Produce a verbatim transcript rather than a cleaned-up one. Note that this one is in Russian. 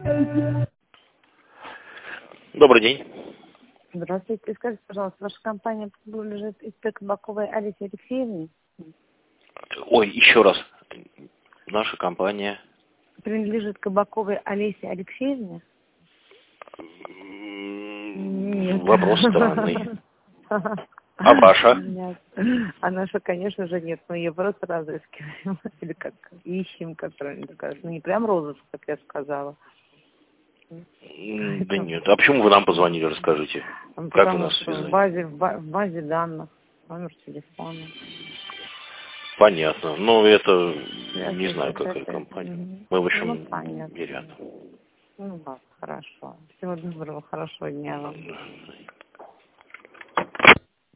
Добрый день. Здравствуйте. Скажите, пожалуйста, ваша компания принадлежит ИП Кабаковой Олесе Алексеевне? Ой, еще раз. Наша компания... Принадлежит Кабаковой Олесе Алексеевне? Нет. Вопрос странный. А ваша? Нет. А наша, конечно же, нет. Мы ее просто разыскиваем. Или как ищем, как правильно сказать. Ну, не прям розыск, как я сказала. Да нет. А почему вы нам позвонили, расскажите? Потому Как вы нас что связали? в базе, в ба- в базе данных, номер телефона. Понятно. Ну, это Я не знаю, слышу, какая это- компания. Мгм. Мы, в Ну, общем, понятно. не рядом. Ну, ладно, хорошо. Всего доброго, хорошего дня вам.